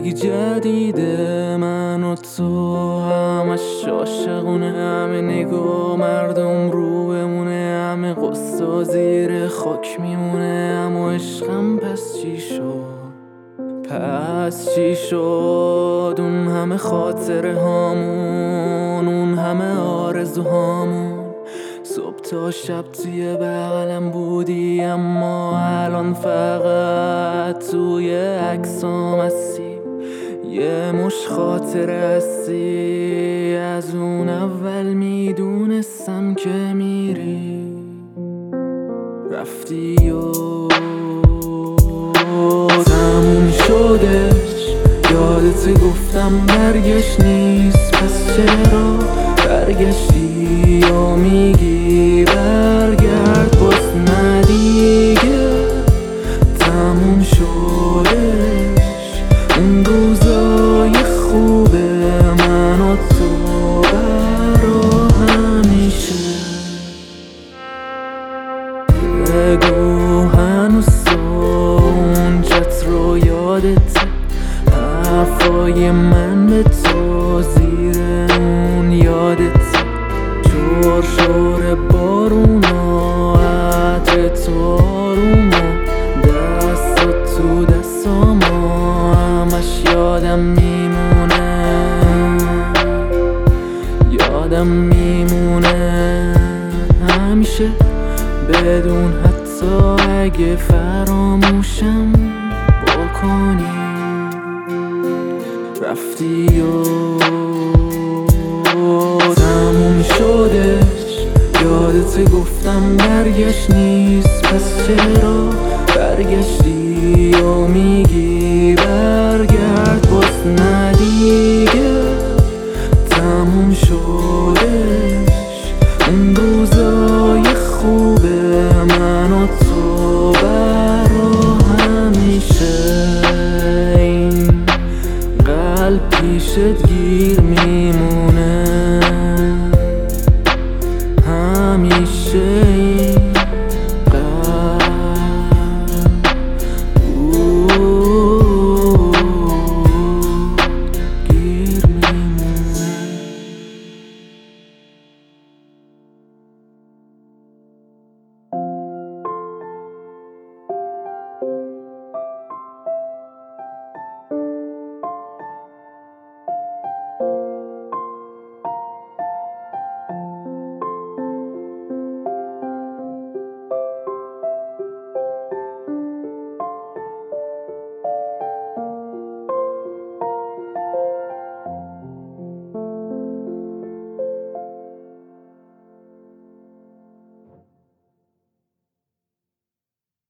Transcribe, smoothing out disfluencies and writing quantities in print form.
زندگی جدیده، من و تو همش عاشقونه، همه نگاه مردم رو بمونه، همه قصه زیر خاک میمونه. اما عشقم پس چی شد؟ پس چی شد؟ اون همه خاطره هامون، اون همه آرزوهامون، صبح تا شب توی بغلم بودی، اما الان فقط توی عکسام هستی. یه مش خاطره هستی، از اون اول میدونستم که میری، رفتی و تموم شدش. یادت گفتم برگشت نیست، پس چرا برگشتی و میگی برگرد؟ باز نه دیگه تموم شدش اون روزای خوب من و تو برا همیشه. بگو هنوز اونجات رو یادته، حرفای من به تو زیر اون یادته، شور شور بارونا، عطر تو آروما، دستات تو دستاما، همش یادم میمونه، یادم میمونه همیشه، بدون حتی اگه فراموشم بکنی. رفتی و تموم شدش. یادت گفتم برگشت نیست، پس چرا برگشتی و میگی